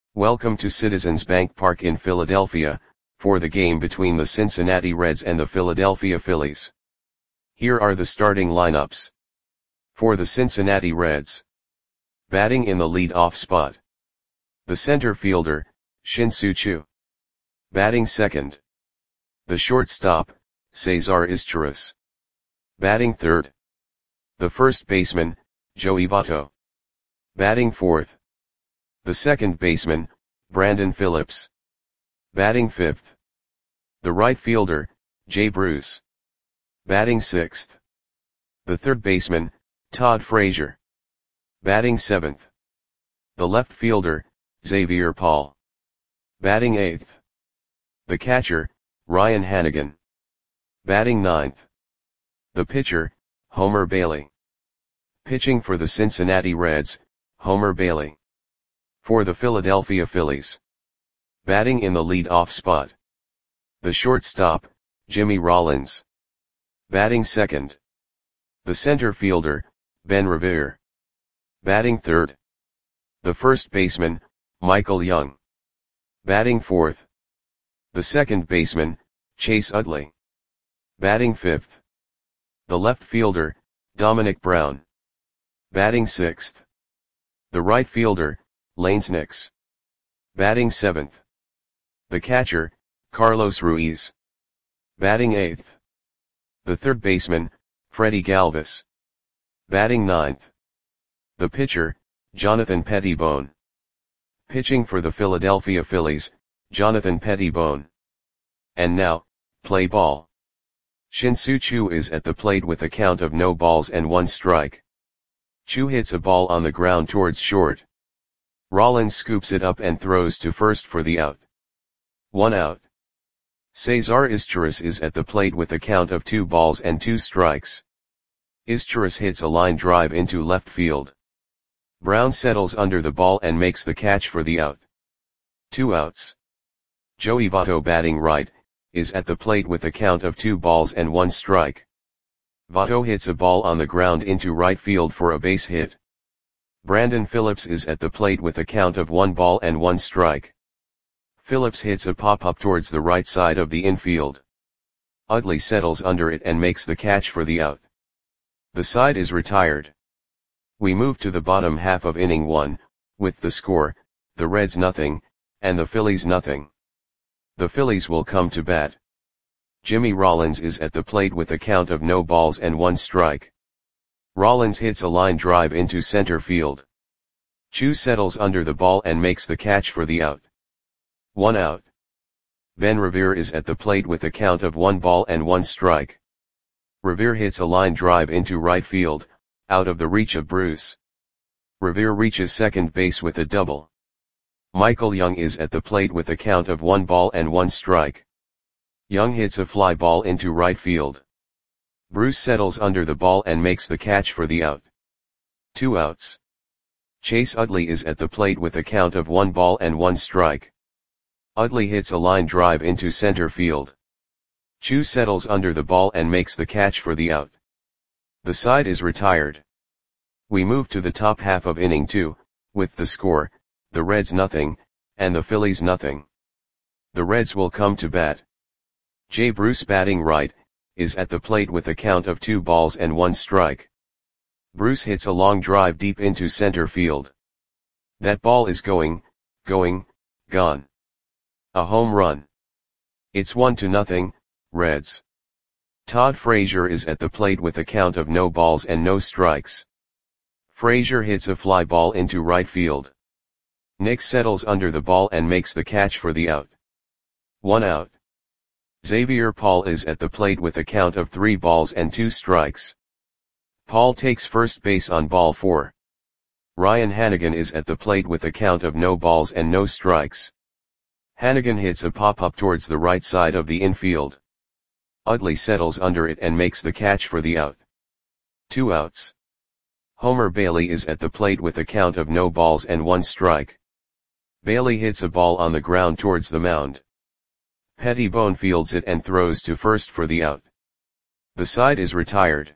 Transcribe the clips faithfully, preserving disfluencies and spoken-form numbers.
Welcome to Citizens Bank Park in Philadelphia, for the game between the Cincinnati Reds and the Philadelphia Phillies. Here are the starting lineups. For the Cincinnati Reds. Batting in the lead-off spot. The center fielder, Shin-Soo Choo. Batting second. The shortstop, Cesar Izturis. Batting third. The first baseman, Joey Votto. Batting fourth. The second baseman, Brandon Phillips. Batting fifth. The right fielder, Jay Bruce. Batting sixth. The third baseman, Todd Frazier. Batting seventh. The left fielder, Xavier Paul. Batting eighth. The catcher, Ryan Hanigan. Batting ninth. The pitcher, Homer Bailey. Pitching for the Cincinnati Reds, Homer Bailey. For the Philadelphia Phillies. Batting in the lead-off spot. The shortstop, Jimmy Rollins. Batting second. The center fielder, Ben Revere. Batting third. The first baseman, Michael Young. Batting fourth. The second baseman, Chase Utley. Batting fifth. The left fielder, Dominic Brown. Batting sixth. The right fielder, Lanes Nix. Batting seventh. The catcher, Carlos Ruiz. Batting eighth. The third baseman, Freddie Galvis. Batting ninth. The pitcher, Jonathan Pettibone. Pitching for the Philadelphia Phillies, Jonathan Pettibone. And now, play ball. Shin-Soo Choo is at the plate with a count of no balls and one strike. Choo hits a ball on the ground towards short. Rollins scoops it up and throws to first for the out. One out. Cesar Izturis is at the plate with a count of two balls and two strikes. Izturis hits a line drive into left field. Brown settles under the ball and makes the catch for the out. Two outs. Joey Votto, batting right, is at the plate with a count of two balls and one strike. Votto hits a ball on the ground into right field for a base hit. Brandon Phillips is at the plate with a count of one ball and one strike. Phillips hits a pop-up towards the right side of the infield. Utley settles under it and makes the catch for the out. The side is retired. We move to the bottom half of inning one, with the score, the Reds nothing, and the Phillies nothing. The Phillies will come to bat. Jimmy Rollins is at the plate with a count of no balls and one strike. Rollins hits a line drive into center field. Choo settles under the ball and makes the catch for the out. One out. Ben Revere is at the plate with a count of one ball and one strike. Revere hits a line drive into right field, out of the reach of Bruce. Revere reaches second base with a double. Michael Young is at the plate with a count of one ball and one strike. Young hits a fly ball into right field. Bruce settles under the ball and makes the catch for the out. Two outs. Chase Utley is at the plate with a count of one ball and one strike. Utley hits a line drive into center field. Choo settles under the ball and makes the catch for the out. The side is retired. We move to the top half of inning two, with the score, the Reds nothing, and the Phillies nothing. The Reds will come to bat. Jay Bruce, batting right, is at the plate with a count of two balls and one strike. Bruce hits a long drive deep into center field. That ball is going, going, gone. A home run. It's one to nothing, Reds. Todd Frazier is at the plate with a count of no balls and no strikes. Frazier hits a fly ball into right field. Nix settles under the ball and makes the catch for the out. One out. Xavier Paul is at the plate with a count of three balls and two strikes. Paul takes first base on ball four. Ryan Hanigan is at the plate with a count of no balls and no strikes. Hanigan hits a pop-up towards the right side of the infield. Utley settles under it and makes the catch for the out. Two outs. Homer Bailey is at the plate with a count of no balls and one strike. Bailey hits a ball on the ground towards the mound. Pettibone fields it and throws to first for the out. The side is retired.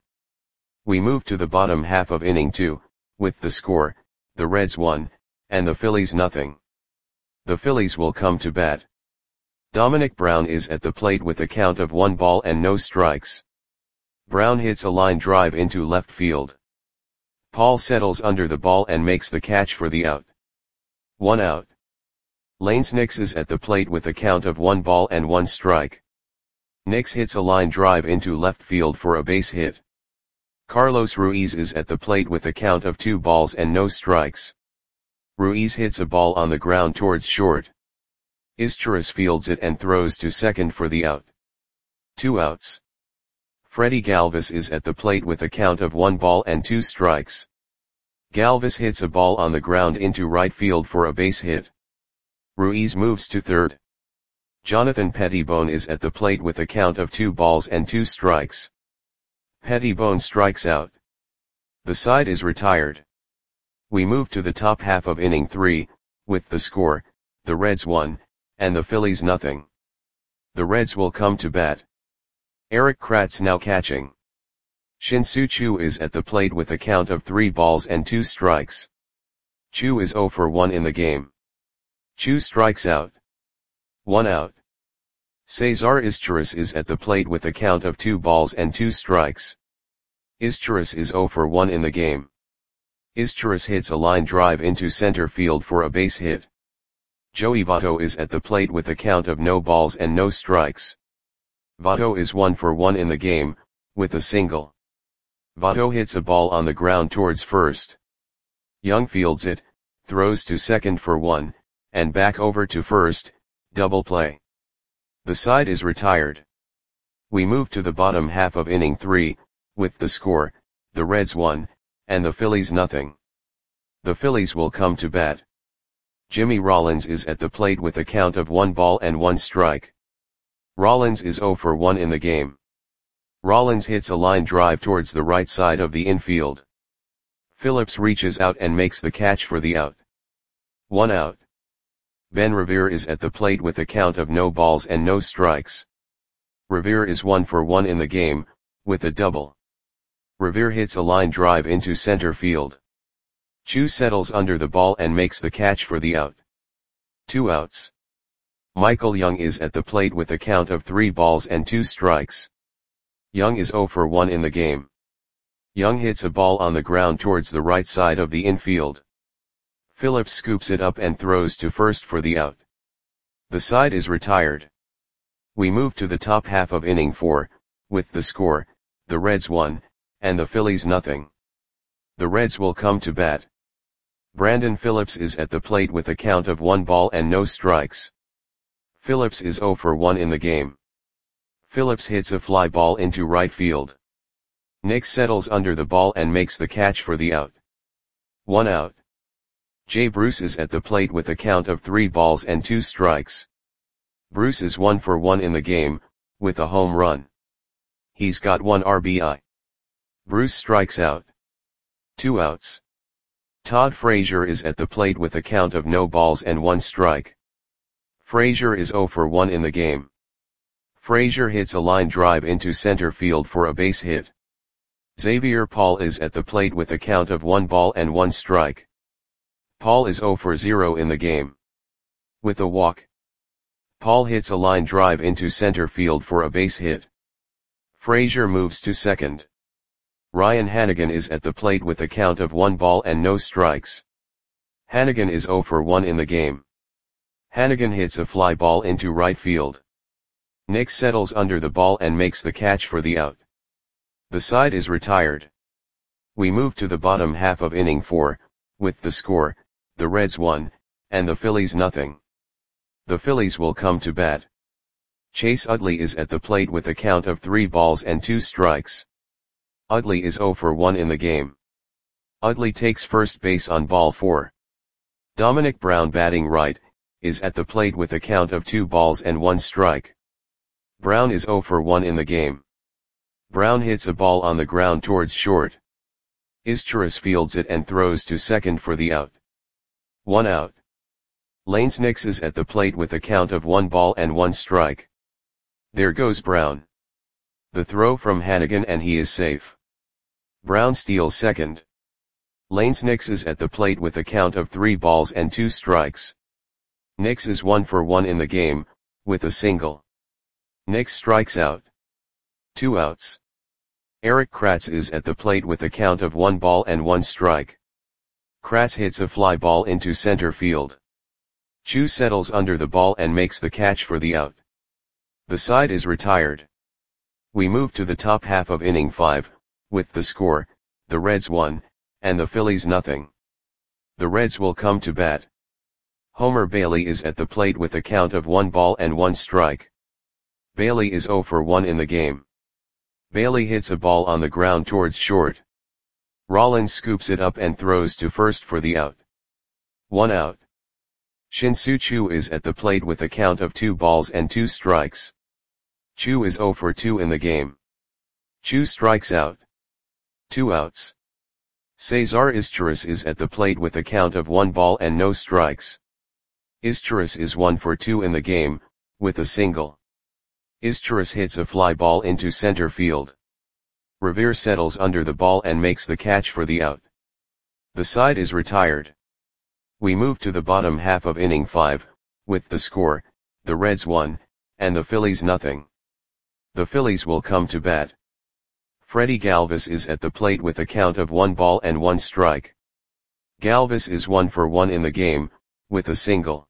We move to the bottom half of inning two, with the score, the Reds one, and the Phillies nothing. The Phillies will come to bat. Dominic Brown is at the plate with a count of one ball and no strikes. Brown hits a line drive into left field. Paul settles under the ball and makes the catch for the out. One out. Lanes Nix is at the plate with a count of one ball and one strike. Nix hits a line drive into left field for a base hit. Carlos Ruiz is at the plate with a count of two balls and no strikes. Ruiz hits a ball on the ground towards short. Izturis fields it and throws to second for the out. Two outs. Freddie Galvis is at the plate with a count of one ball and two strikes. Galvis hits a ball on the ground into right field for a base hit. Ruiz moves to third. Jonathan Pettibone is at the plate with a count of two balls and two strikes. Pettibone strikes out. The side is retired. We move to the top half of inning three, with the score, the Reds one, and the Phillies nothing. The Reds will come to bat. Eric Kratz now catching. Shin-Soo Choo is at the plate with a count of three balls and two strikes. Choo is zero for one in the game. Choo strikes out. One out. Cesar Izturis is at the plate with a count of two balls and two strikes. Izturis is zero for one in the game. Izturis hits a line drive into center field for a base hit. Joey Votto is at the plate with a count of no balls and no strikes. Votto is one for one in the game, with a single. Votto hits a ball on the ground towards first. Young fields it, throws to second for one, and back over to first, double play. The side is retired. We move to the bottom half of inning three, with the score, the Reds one, and the Phillies nothing. The Phillies will come to bat. Jimmy Rollins is at the plate with a count of one ball and one strike. Rollins is zero for one in the game. Rollins hits a line drive towards the right side of the infield. Phillips reaches out and makes the catch for the out. One out. Ben Revere is at the plate with a count of no balls and no strikes. Revere is one for one in the game, with a double. Revere hits a line drive into center field. Choo settles under the ball and makes the catch for the out. Two outs. Michael Young is at the plate with a count of three balls and two strikes. Young is zero for one in the game. Young hits a ball on the ground towards the right side of the infield. Phillips scoops it up and throws to first for the out. The side is retired. We move to the top half of inning four, with the score, the Reds one, and the Phillies nothing. The Reds will come to bat. Brandon Phillips is at the plate with a count of one ball and no strikes. Phillips is zero for one in the game. Phillips hits a fly ball into right field. Nix settles under the ball and makes the catch for the out. One out. Jay Bruce is at the plate with a count of three balls and two strikes. Bruce is one for one in the game, with a home run. He's got one R B I. Bruce strikes out. Two outs. Todd Frazier is at the plate with a count of no balls and one strike. Frazier is zero for one in the game. Frazier hits a line drive into center field for a base hit. Xavier Paul is at the plate with a count of one ball and one strike. Paul is zero for zero in the game. With a walk. Paul hits a line drive into center field for a base hit. Frazier moves to second. Ryan Hanigan is at the plate with a count of one ball and no strikes. Hanigan is zero for one in the game. Hanigan hits a fly ball into right field. Nix settles under the ball and makes the catch for the out. The side is retired. We move to the bottom half of inning four, with the score, the Reds one, and the Phillies nothing. The Phillies will come to bat. Chase Utley is at the plate with a count of three balls and two strikes. Utley is zero for one in the game. Utley takes first base on ball four. Dominic Brown batting right, is at the plate with a count of two balls and one strike. Brown is zero for one in the game. Brown hits a ball on the ground towards short. Izturis fields it and throws to second for the out. One out. Lanes Nix is at the plate with a count of one ball and one strike. There goes Brown. The throw from Hanigan and he is safe. Brown steals second. Lanes Nix is at the plate with a count of three balls and two strikes. Nix is one for one in the game, with a single. Nix strikes out. Two outs. Eric Kratz is at the plate with a count of one ball and one strike. Kratz hits a fly ball into center field. Chu settles under the ball and makes the catch for the out. The side is retired. We move to the top half of inning five, with the score, the Reds one, and the Phillies nothing. The Reds will come to bat. Homer Bailey is at the plate with a count of one ball and one strike. Bailey is oh for one in the game. Bailey hits a ball on the ground towards short. Rollins scoops it up and throws to first for the out. One out. Shin-Soo Choo is at the plate with a count of two balls and two strikes. Choo is oh for two in the game. Choo strikes out. Two outs. Cesar Izturis is at the plate with a count of one ball and no strikes. Izturis is one for two in the game, with a single. Izturis hits a fly ball into center field. Revere settles under the ball and makes the catch for the out. The side is retired. We move to the bottom half of inning five, with the score, the Reds one, and the Phillies nothing. The Phillies will come to bat. Freddie Galvis is at the plate with a count of one ball and one strike. Galvis is one for one in the game, with a single.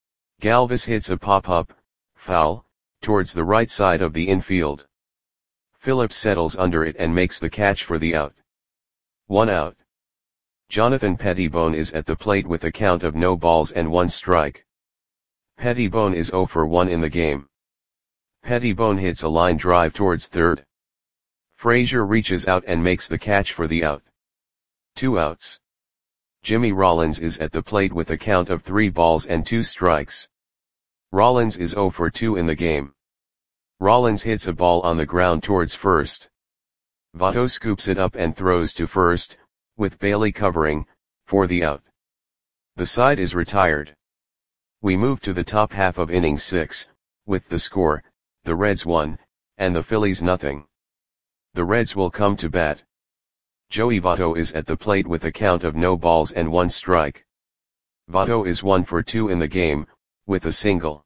Galvis hits a pop-up, foul, towards the right side of the infield. Phillips settles under it and makes the catch for the out. One out. Jonathan Pettibone is at the plate with a count of no balls and one strike. Pettibone is oh for one in the game. Pettibone hits a line drive towards third. Frazier reaches out and makes the catch for the out. Two outs. Jimmy Rollins is at the plate with a count of three balls and two strikes. Rollins is oh for two in the game. Rollins hits a ball on the ground towards first. Votto scoops it up and throws to first, with Bailey covering, for the out. The side is retired. We move to the top half of inning six, with the score, the Reds one, and the Phillies nothing. The Reds will come to bat. Joey Votto is at the plate with a count of no balls and one strike. Votto is one for two in the game, with a single.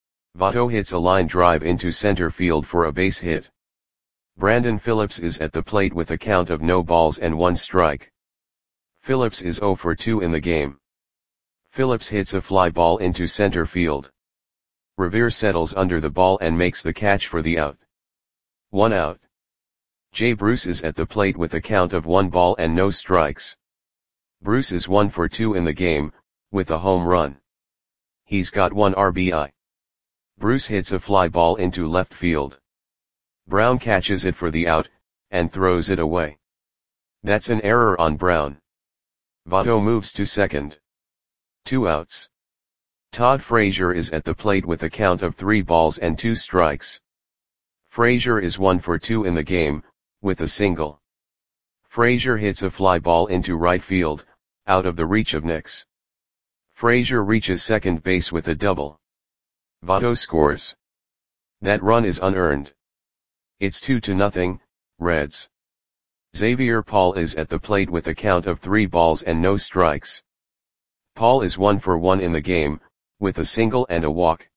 Votto hits a line drive into center field for a base hit. Brandon Phillips is at the plate with a count of no balls and one strike. Phillips is oh for two in the game. Phillips hits a fly ball into center field. Revere settles under the ball and makes the catch for the out. One out. Jay Bruce is at the plate with a count of one ball and no strikes. Bruce is one for two in the game, with a home run. He's got one R B I. Bruce hits a fly ball into left field. Brown catches it for the out, and throws it away. That's an error on Brown. Votto moves to second. Two outs. Todd Frazier is at the plate with a count of three balls and two strikes. Frazier is one for two in the game, with a single. Frazier hits a fly ball into right field, out of the reach of Nix. Frazier reaches second base with a double. Votto scores. That run is unearned. It's two to nothing, Reds. Xavier Paul is at the plate with a count of three balls and no strikes. Paul is one for one in the game, with a single and a walk.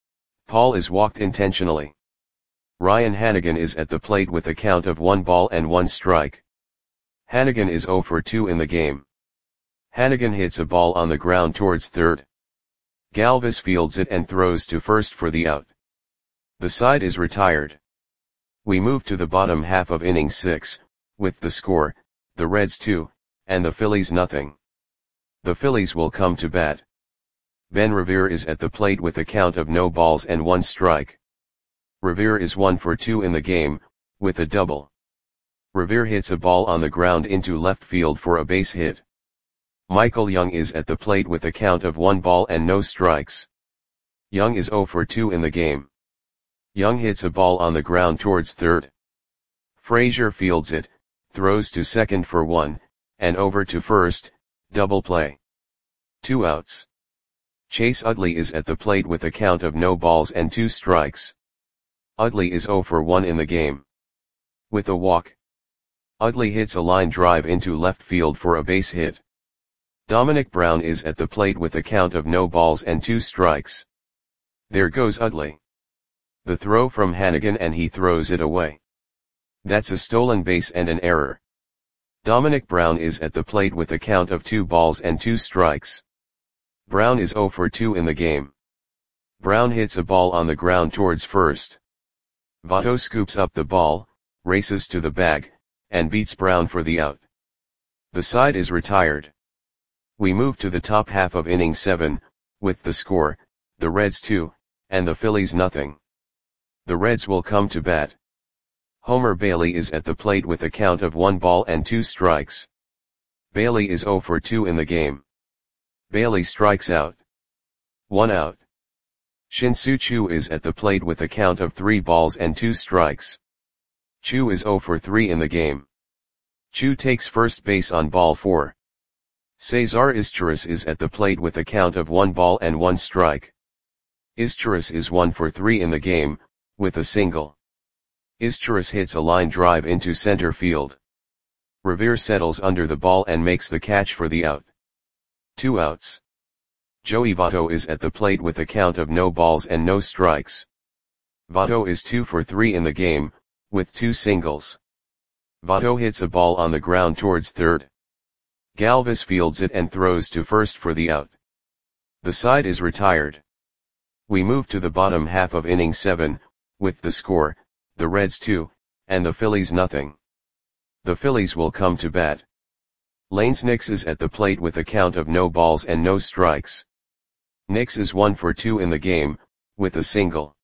Paul is walked intentionally. Ryan Hanigan is at the plate with a count of one ball and one strike. Hanigan is oh for two in the game. Hanigan hits a ball on the ground towards third. Galvis fields it and throws to first for the out. The side is retired. We move to the bottom half of inning six, with the score, the Reds two, and the Phillies nothing. The Phillies will come to bat. Ben Revere is at the plate with a count of no balls and one strike. Revere is one for two in the game, with a double. Revere hits a ball on the ground into left field for a base hit. Michael Young is at the plate with a count of one ball and no strikes. Young is oh for two in the game. Young hits a ball on the ground towards third. Frazier fields it, throws to second for one, and over to first, double play. Two outs. Chase Utley is at the plate with a count of no balls and two strikes. Utley is oh for one in the game. With a walk. Utley hits a line drive into left field for a base hit. Dominic Brown is at the plate with a count of no balls and two strikes. There goes Utley. The throw from Hannigan and he throws it away. That's a stolen base and an error. Dominic Brown is at the plate with a count of two balls and two strikes. Brown is zero for two in the game. Brown hits a ball on the ground towards first. Votto scoops up the ball, races to the bag, and beats Brown for the out. The side is retired. We move to the top half of inning seven, with the score, the Reds two, and the Phillies nothing. The Reds will come to bat. Homer Bailey is at the plate with a count of one ball and two strikes. Bailey is zero for two in the game. Bailey strikes out. One out. Shin-Soo Choo is at the plate with a count of three balls and two strikes. Choo is zero for three in the game. Choo takes first base on ball four. Cesar Izturis is at the plate with a count of one ball and one strike. Izturis is one for three in the game, with a single. Izturis hits a line drive into center field. Revere settles under the ball and makes the catch for the out. Two outs. Joey Votto is at the plate with a count of no balls and no strikes. Votto is two for three in the game, with two singles. Votto hits a ball on the ground towards third. Galvis fields it and throws to first for the out. The side is retired. We move to the bottom half of inning seven, with the score, the Reds two, and the Phillies nothing. The Phillies will come to bat. Lanes Nix is at the plate with a count of no balls and no strikes. Nix is one for two in the game, with a single.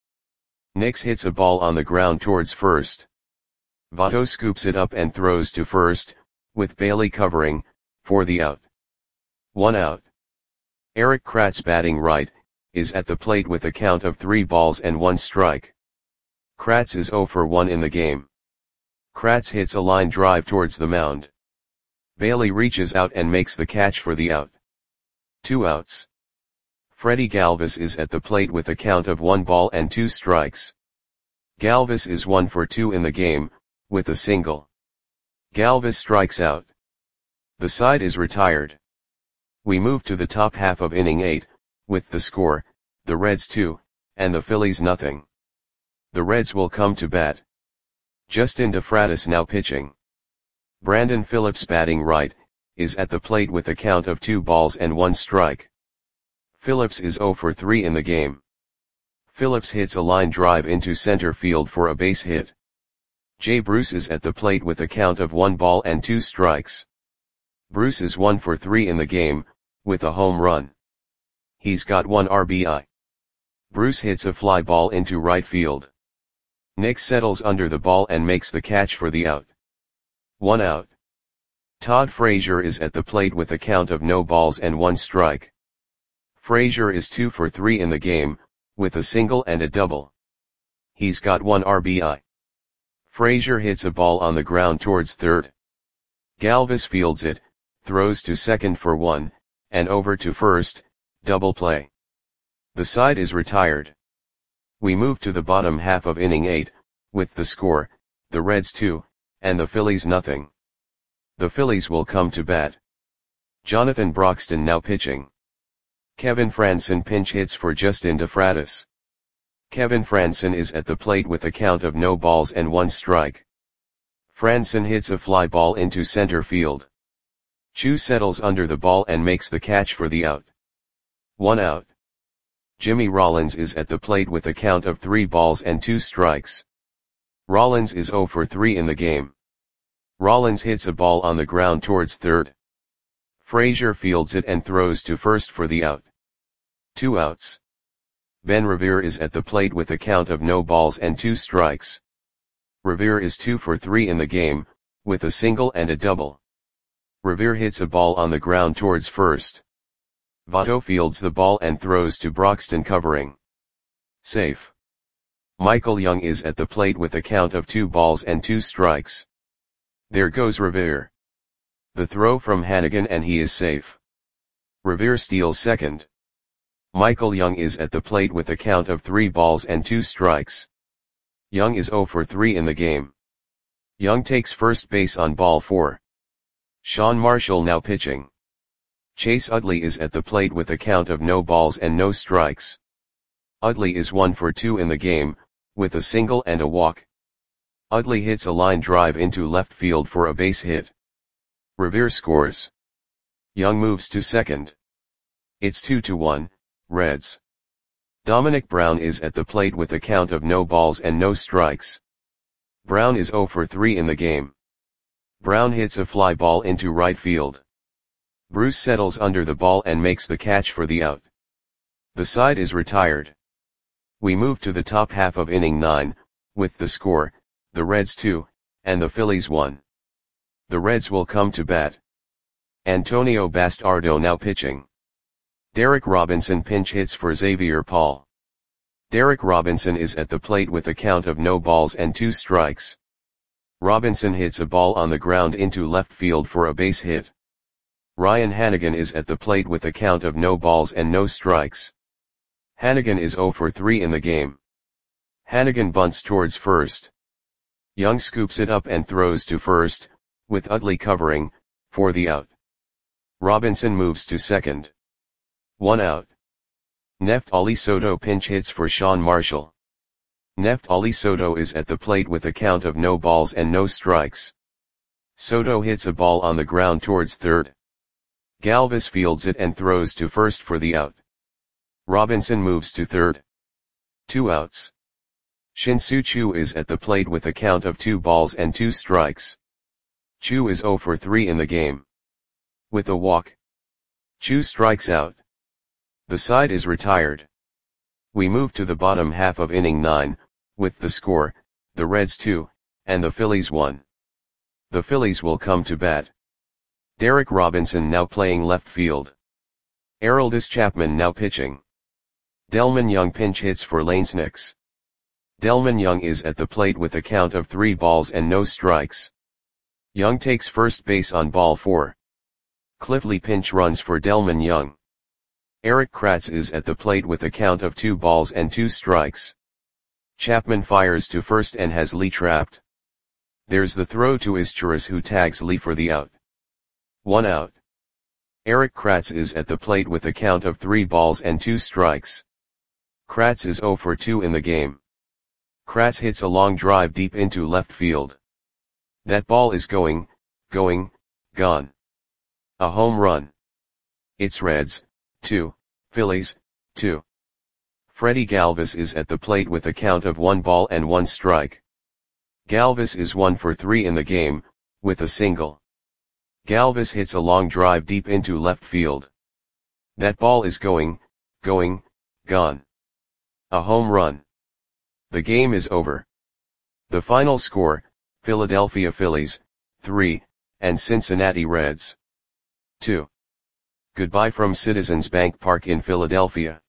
Nix hits a ball on the ground towards first. Votto scoops it up and throws to first, with Bailey covering, for the out. One out. Eric Kratz, batting right, is at the plate with a count of three balls and one strike. Kratz is zero for one in the game. Kratz hits a line drive towards the mound. Bailey reaches out and makes the catch for the out. Two outs. Freddie Galvis is at the plate with a count of one ball and two strikes. Galvis is one for two in the game, with a single. Galvis strikes out. The side is retired. We move to the top half of inning eight, with the score, the Reds two, and the Phillies nothing. The Reds will come to bat. Justin DeFratis now pitching. Brandon Phillips, batting right, is at the plate with a count of two balls and one strike. Phillips is zero for three in the game. Phillips hits a line drive into center field for a base hit. Jay Bruce is at the plate with a count of one ball and two strikes. Bruce is one for three in the game, with a home run. He's got one R B I. Bruce hits a fly ball into right field. Nix settles under the ball and makes the catch for the out. One out. Todd Frazier is at the plate with a count of no balls and one strike. Frazier is two for three in the game, with a single and a double. He's got one R B I. Frazier hits a ball on the ground towards third. Galvis fields it, throws to second for one, and over to first, double play. The side is retired. We move to the bottom half of inning eight, with the score, the Reds two, and the Phillies nothing. The Phillies will come to bat. Jonathan Broxton now pitching. Kevin Frandsen pinch hits for Justin DeFratis. Kevin Frandsen is at the plate with a count of no balls and one strike. Frandsen hits a fly ball into center field. Choo settles under the ball and makes the catch for the out. One out. Jimmy Rollins is at the plate with a count of three balls and two strikes. Rollins is zero for three in the game. Rollins hits a ball on the ground towards third. Frazier fields it and throws to first for the out. Two outs. Ben Revere is at the plate with a count of no balls and two strikes. Revere is two for three in the game, with a single and a double. Revere hits a ball on the ground towards first. Votto fields the ball and throws to Broxton covering. Safe. Michael Young is at the plate with a count of two balls and two strikes. There goes Revere. The throw from Hannigan and he is safe. Revere steals second. Michael Young is at the plate with a count of three balls and two strikes. Young is zero for three in the game. Young takes first base on ball four. Sean Marshall now pitching. Chase Utley is at the plate with a count of no balls and no strikes. Utley is one for two in the game, with a single and a walk. Utley hits a line drive into left field for a base hit. Revere scores. Young moves to second. It's two to one, Reds. Dominic Brown is at the plate with a count of no balls and no strikes. Brown is zero for three in the game. Brown hits a fly ball into right field. Bruce settles under the ball and makes the catch for the out. The side is retired. We move to the top half of inning nine, with the score, the Reds two, and the Phillies one. The Reds will come to bat. Antonio Bastardo now pitching. Derek Robinson pinch hits for Xavier Paul. Derek Robinson is at the plate with a count of no balls and two strikes. Robinson hits a ball on the ground into left field for a base hit. Ryan Hanigan is at the plate with a count of no balls and no strikes. Hanigan is zero for three in the game. Hanigan bunts towards first. Young scoops it up and throws to first, with Utley covering, for the out. Robinson moves to second. One out. Neftali Soto pinch hits for Sean Marshall. Neftali Soto is at the plate with a count of no balls and no strikes. Soto hits a ball on the ground towards third. Galvis fields it and throws to first for the out. Robinson moves to third. Two outs. Shin-Soo Choo is at the plate with a count of two balls and two strikes. Choo is zero for three in the game. With a walk. Choo strikes out. The side is retired. We move to the bottom half of inning nine, with the score, the Reds two, and the Phillies one. The Phillies will come to bat. Derek Robinson now playing left field. Aroldis Chapman now pitching. Delmon Young pinch hits for Lane Snicks. Delmon Young is at the plate with a count of three balls and no strikes. Young takes first base on ball four. Cliff Lee pinch runs for Delmon Young. Eric Kratz is at the plate with a count of two balls and two strikes. Chapman fires to first and has Lee trapped. There's the throw to Izturis, who tags Lee for the out. One out. Eric Kratz is at the plate with a count of three balls and two strikes. Kratz is zero for two in the game. Kratz hits a long drive deep into left field. That ball is going, going, gone. A home run. It's Reds, two, Phillies, two. Freddie Galvis is at the plate with a count of one ball and one strike. Galvis is one for three in the game, with a single. Galvis hits a long drive deep into left field. That ball is going, going, gone. A home run. The game is over. The final score, Philadelphia Phillies, three, and Cincinnati Reds, two. Goodbye from Citizens Bank Park in Philadelphia.